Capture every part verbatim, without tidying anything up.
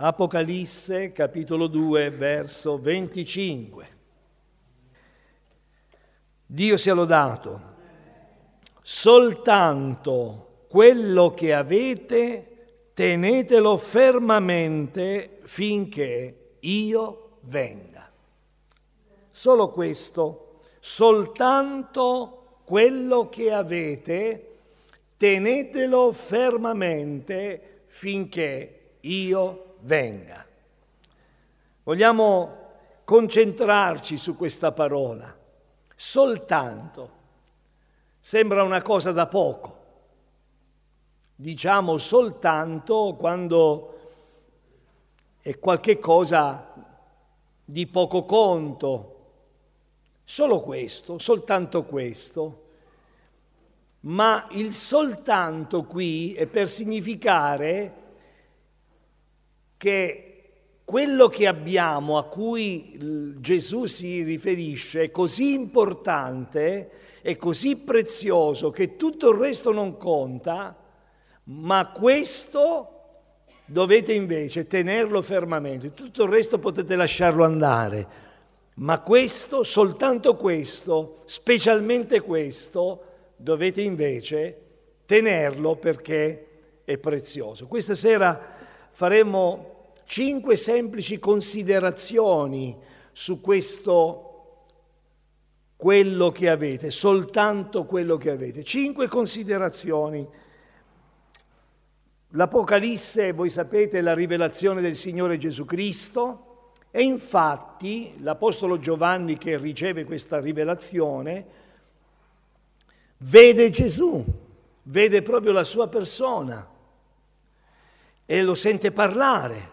Apocalisse, capitolo due, verso venticinque. Dio sia lodato. Soltanto quello che avete, tenetelo fermamente finché io venga. Solo questo, soltanto quello che avete, tenetelo fermamente finché io venga. Vogliamo concentrarci su questa parola. Soltanto. Sembra una cosa da poco. Diciamo soltanto quando è qualche cosa di poco conto. Solo questo, soltanto questo. Ma il soltanto qui è per significare che quello che abbiamo, a cui Gesù si riferisce, è così importante, è così prezioso che tutto il resto non conta, ma questo dovete invece tenerlo fermamente. Tutto il resto potete lasciarlo andare, ma questo, soltanto questo, specialmente questo, dovete invece tenerlo perché è prezioso. Questa sera faremo cinque semplici considerazioni su questo, quello che avete, soltanto quello che avete. Cinque considerazioni. L'Apocalisse, voi sapete, è la rivelazione del Signore Gesù Cristo e infatti l'Apostolo Giovanni, che riceve questa rivelazione, vede Gesù, vede proprio la sua persona e lo sente parlare.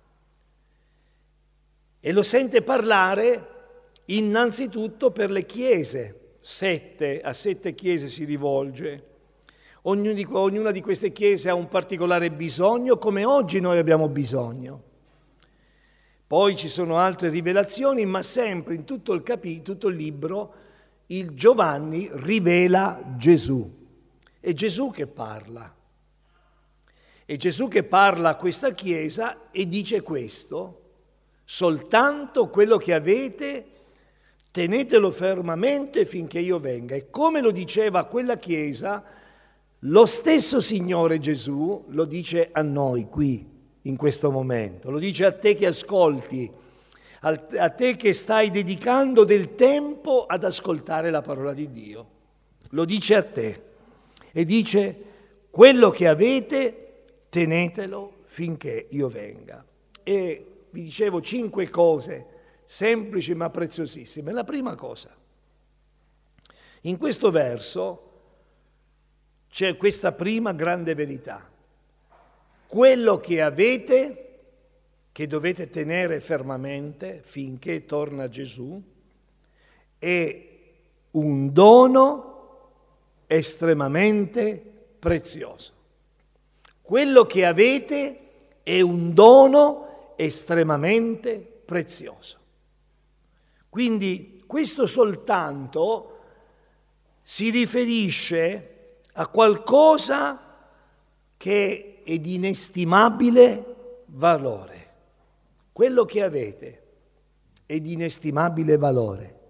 E lo sente parlare innanzitutto per le chiese. Sette, a sette chiese si rivolge. Ognuna di, ognuna di queste chiese ha un particolare bisogno, come oggi noi abbiamo bisogno. Poi ci sono altre rivelazioni, ma sempre in tutto il capitolo, tutto il libro, il Giovanni rivela Gesù. È Gesù che parla. È Gesù che parla a questa chiesa e dice questo: soltanto quello che avete, tenetelo fermamente finché io venga. E come lo diceva a quella chiesa, lo stesso Signore Gesù lo dice a noi qui, in questo momento. Lo dice a te che ascolti, a te che stai dedicando del tempo ad ascoltare la parola di Dio. Lo dice a te e dice: quello che avete, tenetelo finché io venga. E vi dicevo cinque cose semplici ma preziosissime. La prima cosa, in questo verso c'è questa prima grande verità. Quello che avete, che dovete tenere fermamente finché torna Gesù, è un dono estremamente prezioso. Quello che avete è un dono estremamente prezioso. Quindi questo soltanto si riferisce a qualcosa che è di inestimabile valore. Quello che avete è di inestimabile valore.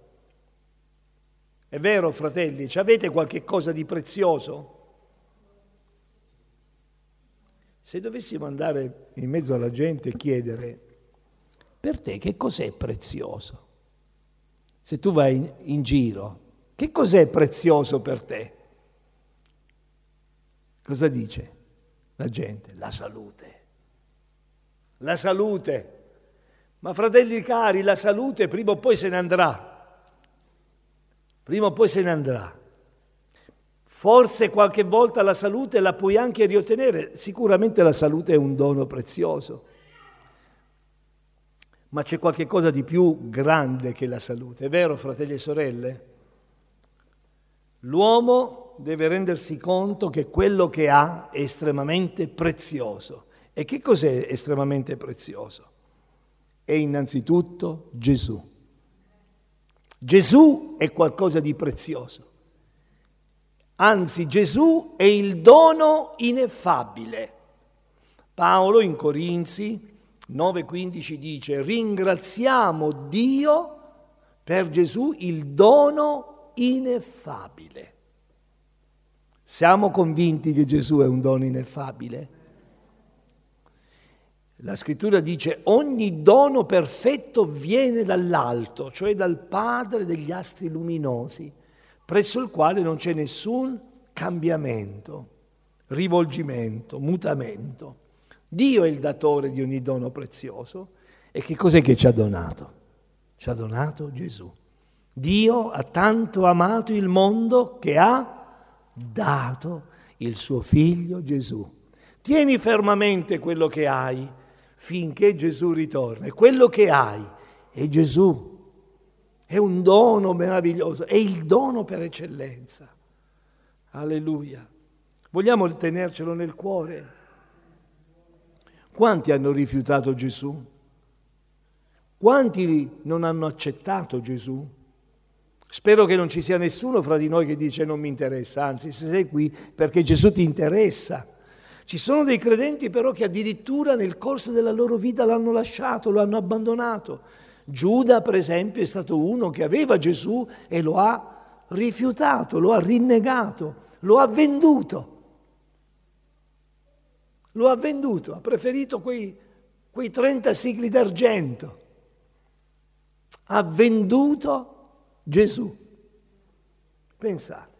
È vero, fratelli, ci avete qualche cosa di prezioso? Se dovessimo andare in mezzo alla gente e chiedere: per te che cos'è prezioso? Se tu vai in, in giro, che cos'è prezioso per te? Cosa dice la gente? La salute. La salute. Ma fratelli cari, la salute prima o poi se ne andrà. Prima o poi se ne andrà. Forse qualche volta la salute la puoi anche riottenere. Sicuramente la salute è un dono prezioso. Ma c'è qualche cosa di più grande che la salute. È vero, fratelli e sorelle? L'uomo deve rendersi conto che quello che ha è estremamente prezioso. E che cos'è estremamente prezioso? È innanzitutto Gesù. Gesù è qualcosa di prezioso. Anzi, Gesù è il dono ineffabile. Paolo in Corinzi nove quindici dice: ringraziamo Dio per Gesù, il dono ineffabile. Siamo convinti che Gesù è un dono ineffabile? La scrittura dice: ogni dono perfetto viene dall'alto, cioè dal Padre degli astri luminosi, presso il quale non c'è nessun cambiamento, rivolgimento, mutamento. Dio è il datore di ogni dono prezioso. E che cos'è che ci ha donato? Ci ha donato Gesù. Dio ha tanto amato il mondo che ha dato il suo figlio Gesù. Tieni fermamente quello che hai finché Gesù ritorna. E quello che hai è Gesù. È un dono meraviglioso, è il dono per eccellenza. Alleluia. Vogliamo tenercelo nel cuore? Quanti hanno rifiutato Gesù? Quanti non hanno accettato Gesù? Spero che non ci sia nessuno fra di noi che dice non mi interessa, anzi se sei qui perché Gesù ti interessa. Ci sono dei credenti però che addirittura nel corso della loro vita l'hanno lasciato, lo hanno abbandonato. Giuda, per esempio, è stato uno che aveva Gesù e lo ha rifiutato, lo ha rinnegato, lo ha venduto. Lo ha venduto, ha preferito quei, quei trenta sicli d'argento. Ha venduto Gesù. Pensate.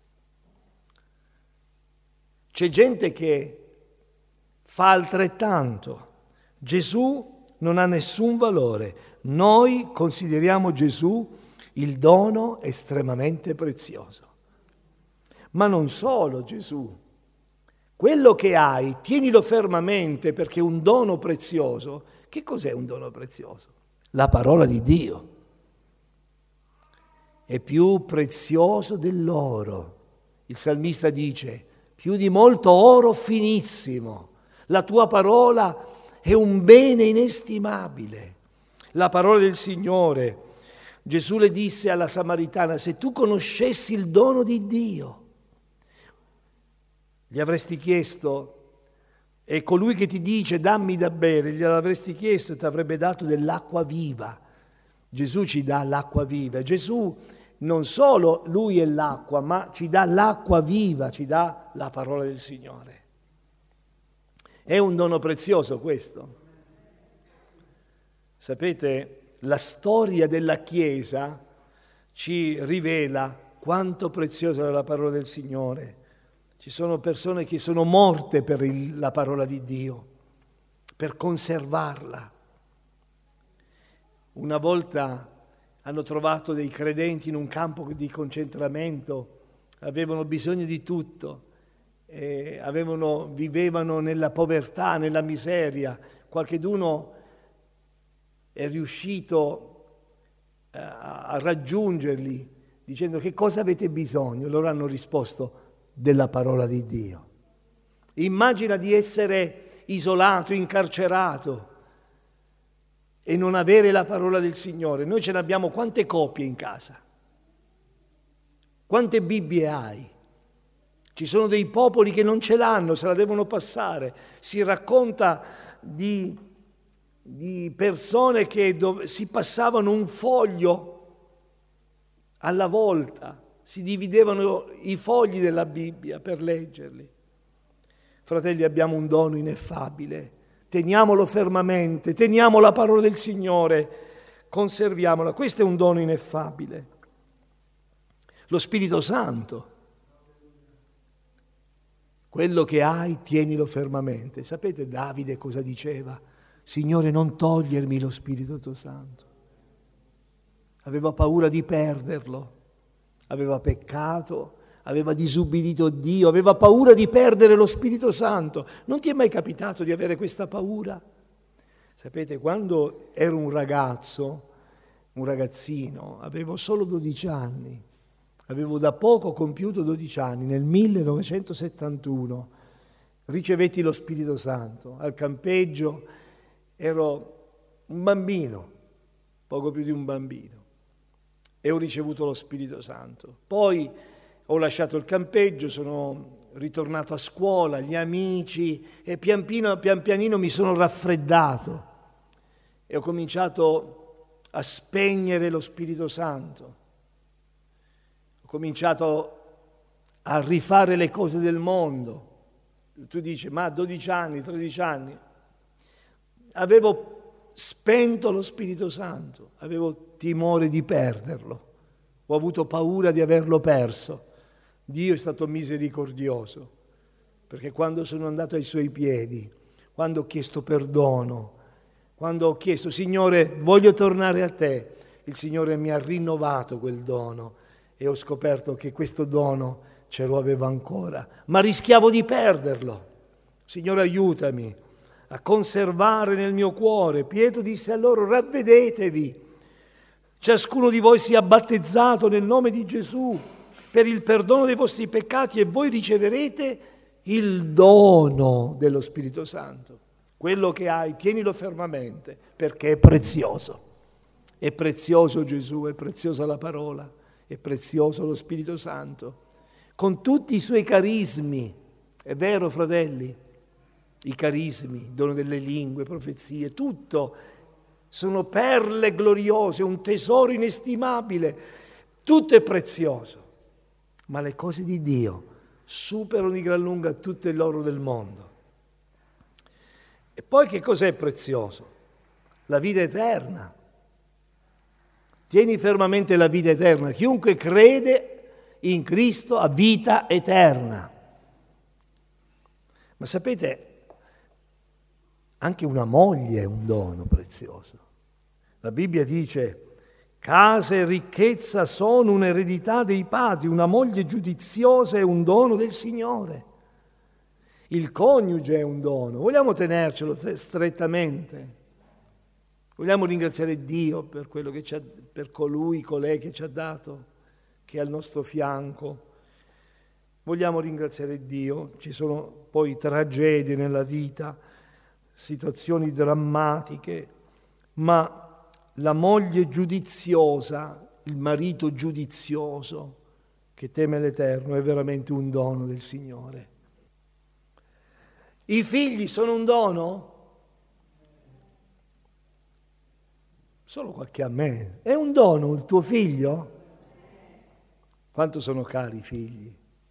C'è gente che fa altrettanto. Gesù non ha nessun valore. Noi consideriamo Gesù il dono estremamente prezioso. Ma non solo Gesù. Quello che hai, tienilo fermamente perché è un dono prezioso. Che cos'è un dono prezioso? La parola di Dio. È più prezioso dell'oro. Il salmista dice: più di molto oro finissimo. La tua parola è un bene inestimabile. La parola del Signore. Gesù le disse alla Samaritana: se tu conoscessi il dono di Dio, gli avresti chiesto, e colui che ti dice dammi da bere, gliel'avresti chiesto e ti avrebbe dato dell'acqua viva. Gesù ci dà l'acqua viva. Gesù non solo lui è l'acqua, ma ci dà l'acqua viva, ci dà la parola del Signore. È un dono prezioso questo. Sapete, la storia della Chiesa ci rivela quanto preziosa è la parola del Signore. Ci sono persone che sono morte per il, la parola di Dio, per conservarla. Una volta hanno trovato dei credenti in un campo di concentramento, avevano bisogno di tutto, eh, avevano, vivevano nella povertà, nella miseria. Qualcheduno è riuscito a, a raggiungerli dicendo: che cosa avete bisogno? Loro hanno risposto: della parola di Dio. Immagina di essere isolato, incarcerato e non avere la parola del Signore. Noi ce ne abbiamo quante copie in casa? Quante Bibbie hai? Ci sono dei popoli che non ce l'hanno, se la devono passare. Si racconta di, di persone che dove, si passavano un foglio alla volta. Si dividevano i fogli della Bibbia per leggerli. Fratelli, abbiamo un dono ineffabile. Teniamolo fermamente, teniamo la parola del Signore, conserviamola. Questo è un dono ineffabile. Lo Spirito Santo. Quello che hai, tienilo fermamente. Sapete Davide cosa diceva? Signore, non togliermi lo Spirito tuo Santo. Aveva paura di perderlo. Aveva peccato, aveva disubbidito Dio, aveva paura di perdere lo Spirito Santo. Non ti è mai capitato di avere questa paura? Sapete, quando ero un ragazzo, un ragazzino, avevo solo dodici anni, avevo da poco compiuto dodici anni, nel millenovecentosettantuno ricevetti lo Spirito Santo. Al campeggio ero un bambino, poco più di un bambino. E ho ricevuto lo Spirito Santo. Poi ho lasciato il campeggio, sono ritornato a scuola, gli amici, e pian piano, pian pianino mi sono raffreddato. e ho cominciato a spegnere lo Spirito Santo. Ho cominciato a rifare le cose del mondo. Tu dici, ma a dodici anni, tredici anni, avevo spento lo Spirito Santo, avevo timore di perderlo, ho avuto paura di averlo perso. Dio è stato misericordioso, perché quando sono andato ai Suoi piedi, quando ho chiesto perdono, quando ho chiesto, Signore, voglio tornare a Te, il Signore mi ha rinnovato quel dono e ho scoperto che questo dono ce lo avevo ancora, ma rischiavo di perderlo. Signore, aiutami a conservare nel mio cuore. Pietro disse a loro, ravvedetevi, ciascuno di voi sia battezzato nel nome di Gesù per il perdono dei vostri peccati e voi riceverete il dono dello Spirito Santo. Quello che hai, tienilo fermamente, perché è prezioso. È prezioso Gesù, è preziosa la parola, è prezioso lo Spirito Santo, con tutti i suoi carismi. È vero, fratelli? I carismi, dono delle lingue, profezie, tutto sono perle gloriose, un tesoro inestimabile, tutto è prezioso, ma le cose di Dio superano di gran lunga tutte l'oro del mondo. E poi che cos'è prezioso? La vita eterna. Tieni fermamente la vita eterna. Chiunque crede in Cristo ha vita eterna. Ma sapete, anche una moglie è un dono prezioso. La Bibbia dice, casa e ricchezza sono un'eredità dei padri, una moglie giudiziosa è un dono del Signore. Il coniuge è un dono, vogliamo tenercelo strettamente. Vogliamo ringraziare Dio per quello che ci ha, per colui, colei che ci ha dato, che è al nostro fianco. Vogliamo ringraziare Dio, ci sono poi tragedie nella vita, situazioni drammatiche, ma la moglie giudiziosa, il marito giudizioso che teme l'Eterno è veramente un dono del Signore. I figli sono un dono? Solo qualche amen. È un dono il tuo figlio? Quanto sono cari i figli?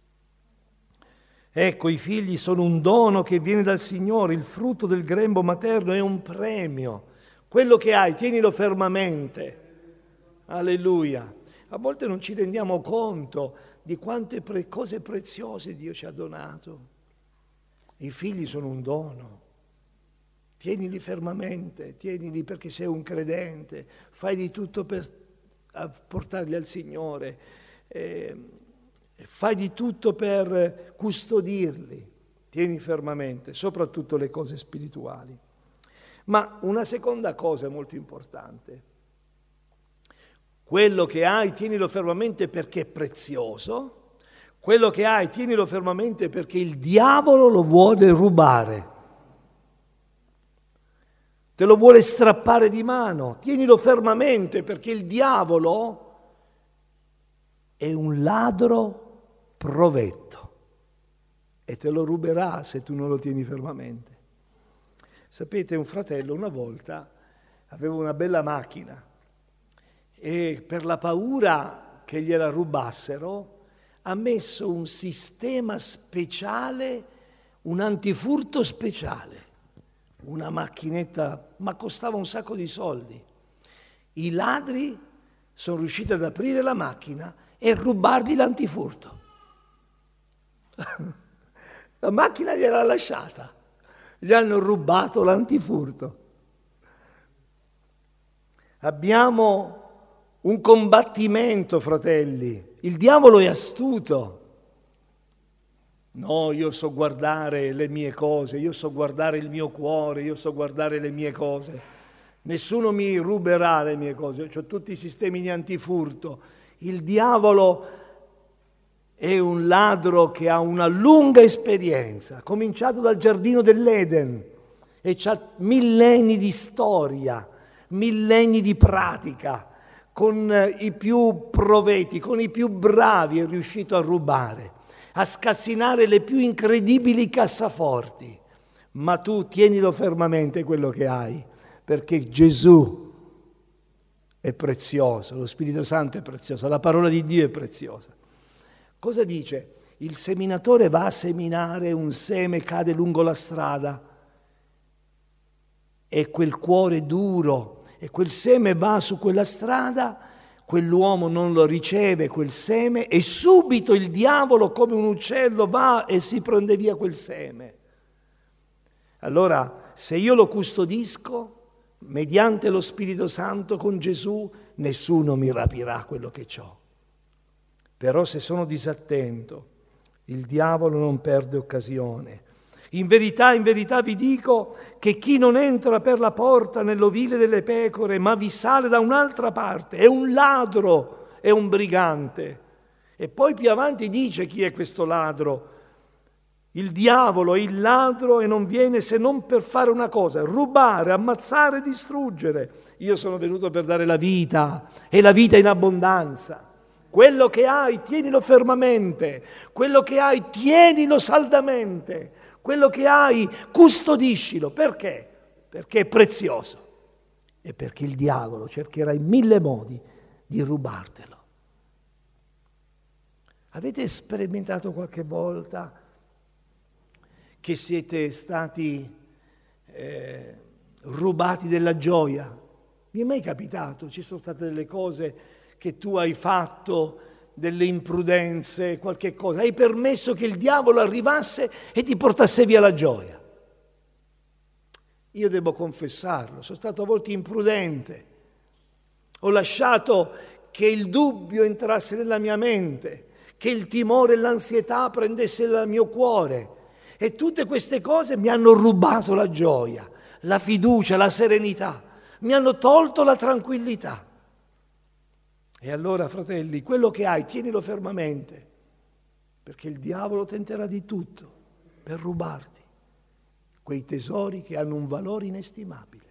Ecco, i figli sono un dono che viene dal Signore, il frutto del grembo materno è un premio. Quello che hai, tienilo fermamente. Alleluia. A volte non ci rendiamo conto di quante pre- cose preziose Dio ci ha donato. I figli sono un dono. Tienili fermamente, tienili perché sei un credente, fai di tutto per portarli al Signore, eh, fai di tutto per custodirli, tieni fermamente, soprattutto le cose spirituali. Ma una seconda cosa molto importante, quello che hai tienilo fermamente perché è prezioso, quello che hai tienilo fermamente perché il diavolo lo vuole rubare. Te lo vuole strappare di mano, tienilo fermamente perché il diavolo è un ladro provetto e te lo ruberà se tu non lo tieni fermamente. Sapete, un fratello una volta aveva una bella macchina e per la paura che gliela rubassero ha messo un sistema speciale, un antifurto speciale. Una macchinetta, ma costava un sacco di soldi. I ladri sono riusciti ad aprire la macchina e rubargli l'antifurto. La macchina gliel'ha lasciata, gli hanno rubato l'antifurto. Abbiamo un combattimento, fratelli. Il diavolo è astuto. No, io so guardare le mie cose, io so guardare il mio cuore, io so guardare le mie cose. Nessuno mi ruberà le mie cose, ho tutti i sistemi di antifurto. Il diavolo è un ladro che ha una lunga esperienza, cominciato dal giardino dell'Eden e c'ha millenni di storia, millenni di pratica, con i più proveti, con i più bravi è riuscito a rubare, a scassinare le più incredibili cassaforti. Ma tu tienilo fermamente quello che hai, perché Gesù è prezioso, lo Spirito Santo è prezioso, la parola di Dio è preziosa. Cosa dice? Il seminatore va a seminare, un seme cade lungo la strada e quel cuore duro e quel seme va su quella strada, quell'uomo non lo riceve quel seme e subito il diavolo come un uccello va e si prende via quel seme. Allora, se io lo custodisco mediante lo Spirito Santo con Gesù, nessuno mi rapirà quello che ho. Però se sono disattento, il diavolo non perde occasione. In verità, in verità vi dico che chi non entra per la porta nell'ovile delle pecore, ma vi sale da un'altra parte, è un ladro, è un brigante. E poi più avanti dice chi è questo ladro. Il diavolo è il ladro e non viene se non per fare una cosa, rubare, ammazzare, distruggere. Io sono venuto per dare la vita e la vita in abbondanza. Quello che hai, tienilo fermamente. Quello che hai, tienilo saldamente. Quello che hai, custodiscilo. Perché? Perché è prezioso. E perché il diavolo cercherà in mille modi di rubartelo. Avete sperimentato qualche volta che siete stati eh, rubati della gioia? Mi è mai capitato? Ci sono state delle cose che tu hai fatto, delle imprudenze, qualche cosa, hai permesso che il diavolo arrivasse e ti portasse via la gioia. Io devo confessarlo, sono stato a volte imprudente, ho lasciato che il dubbio entrasse nella mia mente, che il timore e l'ansietà prendesse il mio cuore e tutte queste cose mi hanno rubato la gioia, la fiducia, la serenità, mi hanno tolto la tranquillità. E allora, fratelli, quello che hai, tienilo fermamente, perché il diavolo tenterà di tutto per rubarti quei tesori che hanno un valore inestimabile.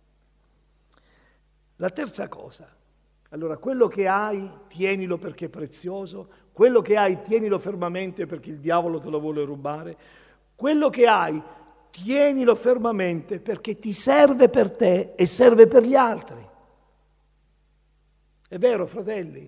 La terza cosa, allora, quello che hai, tienilo perché è prezioso, quello che hai, tienilo fermamente perché il diavolo te lo vuole rubare, quello che hai, tienilo fermamente perché ti serve per te e serve per gli altri. È vero, fratelli?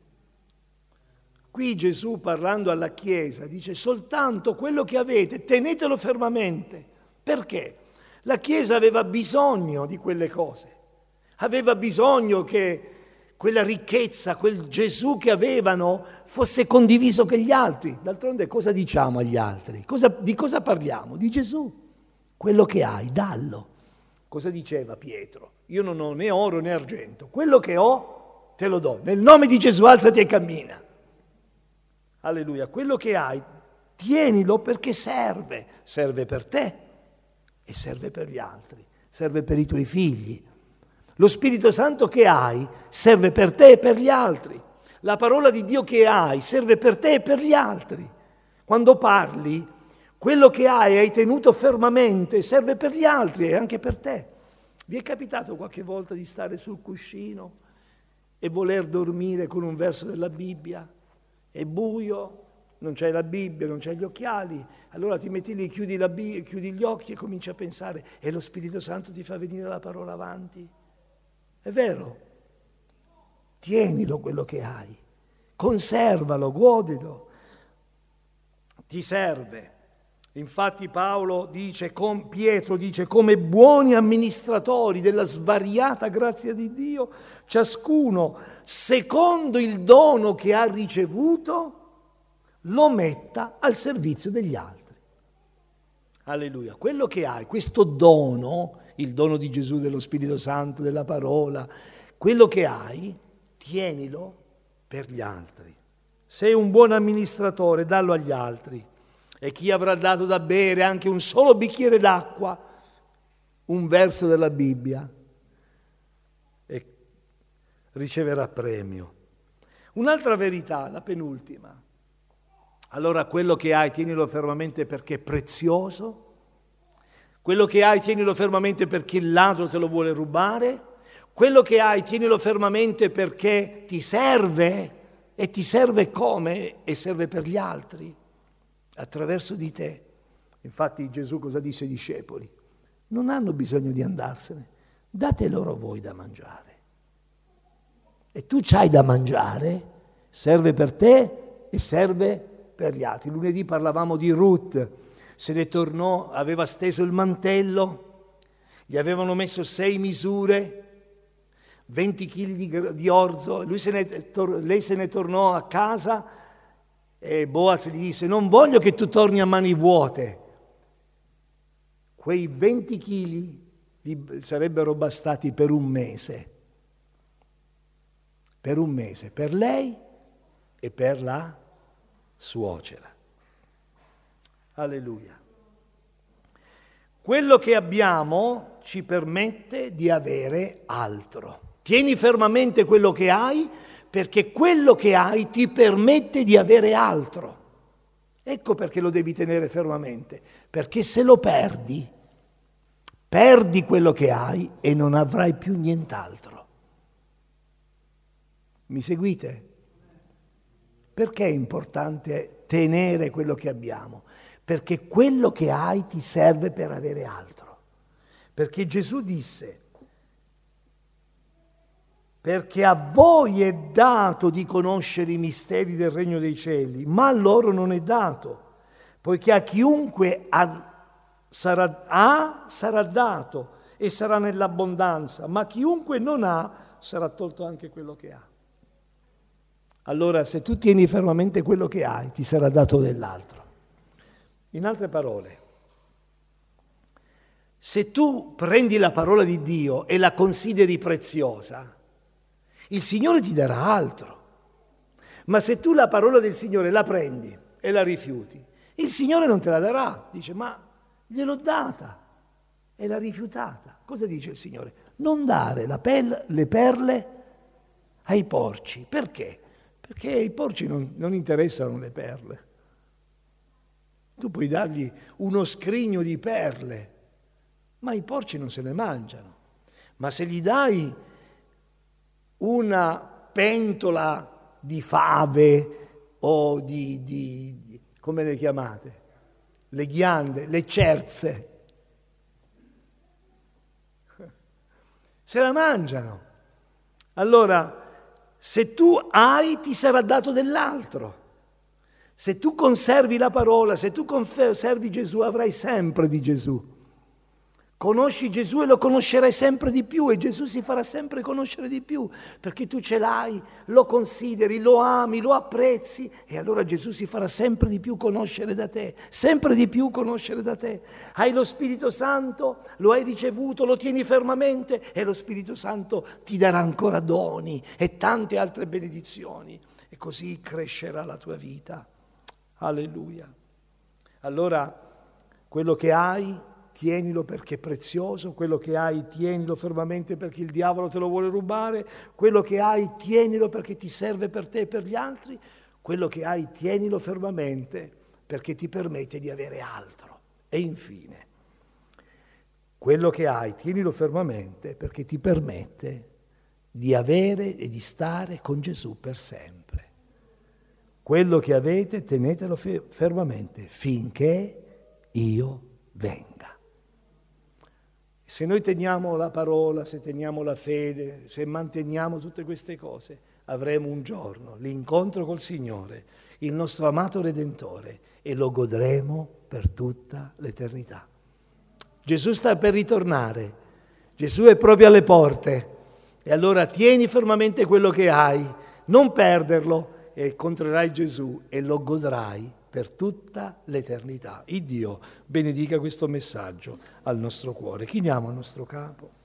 Qui Gesù, parlando alla Chiesa, dice soltanto quello che avete, tenetelo fermamente. Perché? La Chiesa aveva bisogno di quelle cose. Aveva bisogno che quella ricchezza, quel Gesù che avevano, fosse condiviso con gli altri. D'altronde cosa diciamo agli altri? Cosa, di cosa parliamo? Di Gesù. Quello che hai, dallo. Cosa diceva Pietro? Io non ho né oro né argento. Quello che ho, te lo do. Nel nome di Gesù alzati e cammina. Alleluia. Quello che hai, tienilo perché serve. Serve per te e serve per gli altri. Serve per i tuoi figli. Lo Spirito Santo che hai serve per te e per gli altri. La parola di Dio che hai serve per te e per gli altri. Quando parli, quello che hai, hai tenuto fermamente, serve per gli altri e anche per te. Vi è capitato qualche volta di stare sul cuscino e voler dormire con un verso della Bibbia? È buio, non c'hai la Bibbia, non c'hai gli occhiali, allora ti metti lì, chiudi, la Bibbia, chiudi gli occhi e cominci a pensare e lo Spirito Santo ti fa venire la parola avanti. È vero? Tienilo quello che hai, conservalo, godilo, ti serve. Infatti Paolo dice, con Pietro dice, come buoni amministratori della svariata grazia di Dio, ciascuno, secondo il dono che ha ricevuto, lo metta al servizio degli altri. Alleluia. Quello che hai, questo dono, il dono di Gesù, dello Spirito Santo, della parola, quello che hai, tienilo per gli altri. Sei un buon amministratore, dallo agli altri. E chi avrà dato da bere anche un solo bicchiere d'acqua, un verso della Bibbia, e riceverà premio. Un'altra verità, la penultima. Allora quello che hai, tienilo fermamente perché è prezioso. Quello che hai, tienilo fermamente perché il ladro te lo vuole rubare. Quello che hai, tienilo fermamente perché ti serve. E ti serve come? E serve per gli altri. Attraverso di te. Infatti Gesù cosa disse ai discepoli? Non hanno bisogno di andarsene, date loro voi da mangiare. E tu c'hai da mangiare, serve per te e serve per gli altri. Lunedì parlavamo di Ruth, se ne tornò, aveva steso il mantello, gli avevano messo sei misure, venti chili di, di orzo, lui se ne, tor- lei se ne tornò a casa e Boaz gli disse: non voglio che tu torni a mani vuote. Quei venti chili sarebbero bastati per un mese, per un mese, per lei e per la suocera. Alleluia. Quello che abbiamo ci permette di avere altro. Tieni fermamente quello che hai, perché quello che hai ti permette di avere altro. Ecco perché lo devi tenere fermamente, perché se lo perdi, perdi quello che hai e non avrai più nient'altro. Mi seguite? Perché è importante tenere quello che abbiamo? Perché quello che hai ti serve per avere altro. Perché Gesù disse: perché a voi è dato di conoscere i misteri del regno dei cieli, ma a loro non è dato, poiché a chiunque ha, sarà, ha, sarà dato e sarà nell'abbondanza, ma chiunque non ha, sarà tolto anche quello che ha. Allora, se tu tieni fermamente quello che hai, ti sarà dato dell'altro. In altre parole, se tu prendi la parola di Dio e la consideri preziosa, il Signore ti darà altro. Ma se tu la parola del Signore la prendi e la rifiuti, il Signore non te la darà. Dice: ma gliel'ho data e l'ha rifiutata. Cosa dice il Signore? Non dare la pel- le perle ai porci. Perché? Perché ai porci non, non interessano le perle. Tu puoi dargli uno scrigno di perle, ma i porci non se ne mangiano. Ma se gli dai una pentola di fave o di, di, di come le chiamate? Le ghiande, le cerze, se la mangiano. Allora, se tu hai, ti sarà dato dell'altro. Se tu conservi la parola, se tu conservi Gesù, avrai sempre di Gesù. Conosci Gesù e lo conoscerai sempre di più e Gesù si farà sempre conoscere di più, perché tu ce l'hai, lo consideri, lo ami, lo apprezzi e allora Gesù si farà sempre di più conoscere da te, sempre di più conoscere da te. Hai lo Spirito Santo, lo hai ricevuto, lo tieni fermamente e lo Spirito Santo ti darà ancora doni e tante altre benedizioni e così crescerà la tua vita. Alleluia. Allora, quello che hai, tienilo perché è prezioso, quello che hai tienilo fermamente perché il diavolo te lo vuole rubare, quello che hai tienilo perché ti serve per te e per gli altri, quello che hai tienilo fermamente perché ti permette di avere altro. E infine, quello che hai tienilo fermamente perché ti permette di avere e di stare con Gesù per sempre. Quello che avete tenetelo fermamente finché io venga. Se noi teniamo la parola, se teniamo la fede, se manteniamo tutte queste cose, avremo un giorno l'incontro col Signore, il nostro amato Redentore, e lo godremo per tutta l'eternità. Gesù sta per ritornare, Gesù è proprio alle porte, e allora tieni fermamente quello che hai, non perderlo, e incontrerai Gesù e lo godrai per tutta l'eternità. Il Dio benedica questo messaggio al nostro cuore. Chiniamo il nostro capo.